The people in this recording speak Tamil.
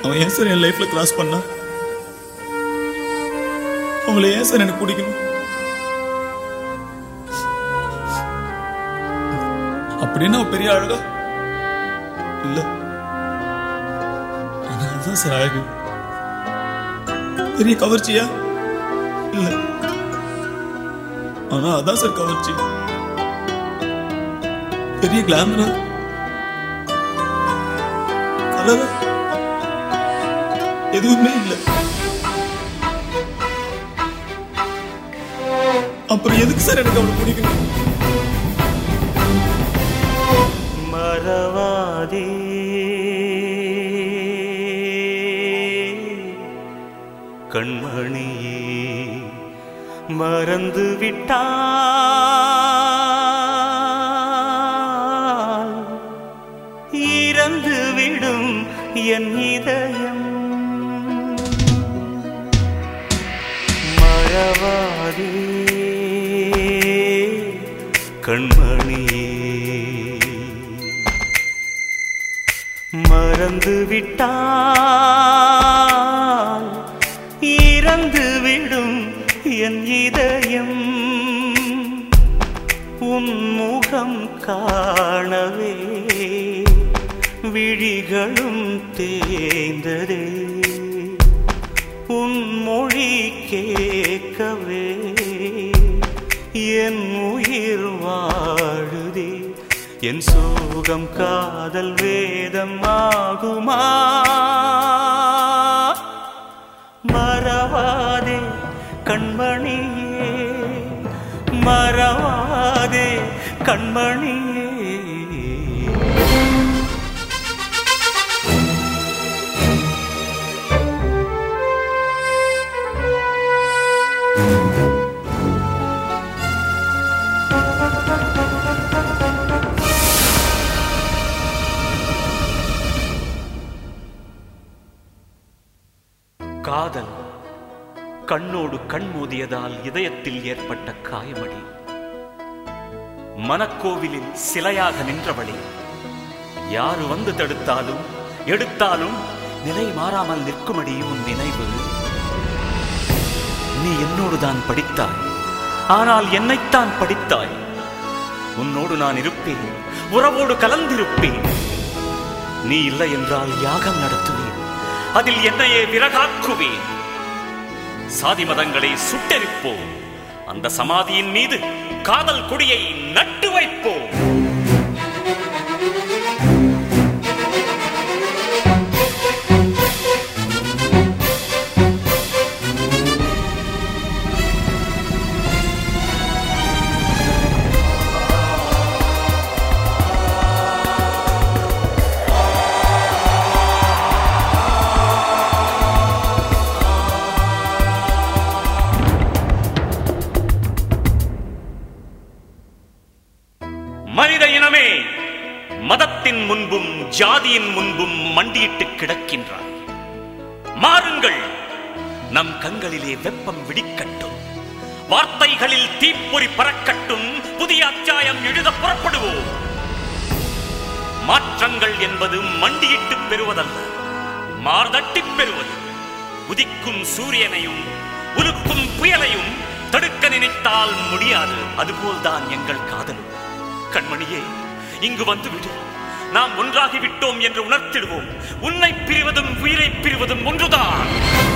அவன் ஏன் சார் என் லைஃப்ல கிராஸ் பண்ணா? அவங்கள ஏன் சார் எனக்கு பிடிக்கணும்? அப்படின்னு அவ பெரிய அழகா இல்ல, ஆனா அதுதான் சார் அழகு. பெரிய கவர்ச்சியா இல்ல, ஆனா அதான் சார் கவர்ச்சி. பெரிய கிளாமரா கலரா எதுவுமே இல்லை. அப்புறம் எதுக்கு சார் எனக்கு அவளை பிடிக்கணும்? மறவாதே கண்மணியே, மறந்து விட்டால் இறந்து விடும் என் இதயம். மறவாதே கண்மணியே, மறந்து விட்டால் இறந்து விடும் என் இதயம். உன் முகம் காணவே விழிகளும் தேய்ந்ததே, உன் மொழி கேட்கவே என் உயிர் வாழுதே. என் சோகம் காதல் வேதம் ஆகுமா? மறவாதே கண்மணியே, மறவாதே கண்மணியே. காதல் கண்ணோடு கண் மோதியதால் இதயத்தில் ஏற்பட்ட காயமடி. மனக்கோவிலில் சிலையாக நின்றவளே, யாரு வந்து தடுத்தாலும் எடுத்தாலும் நிலை மாறாமல் நிற்குமடி உன் நினைவு. நீ என்னோடுதான் படித்தாய், ஆனால் என்னைத்தான் படித்தாய். உன்னோடு நான் இருப்பேன், உறவோடு கலந்திருப்பேன். நீ இல்லை என்றால் யாகம் நடத்துவேன், அதில் என்னையே விறகாக்குவேன். சாதி மதங்களை சுட்டெரிப்போம், அந்த சமாதியின் மீது காதல் கொடியை நட்டு வைப்போம். மனித இனமே, மதத்தின் முன்பும் ஜாதியின் முன்பும் மண்டியிட்டு கிடக்கின்றார். மாறுங்கள், நம் கண்களிலே வெப்பம் விடிக்கட்டும், வார்த்தைகளில் தீப்பொறி பறக்கட்டும், புதிய அத்தியாயம் எழுத புறப்படுவோம். மாற்றங்கள் என்பது மண்டியிட்டு பெறுவதல்ல, மார்தட்டி பெறுவது. உதிக்கும் சூரியனையும் உருக்கும் புயலையும் தடுக்க நினைத்தால் முடியாது. அதுபோல்தான் எங்கள் காதலும். கண்மணியே, இங்கு வந்துவிடு, நாம் ஒன்றாகிவிட்டோம் என்று உணர்த்திடுவோம். உன்னை பிரிவதும் உயிரை பிரிவதும் ஒன்றுதான்.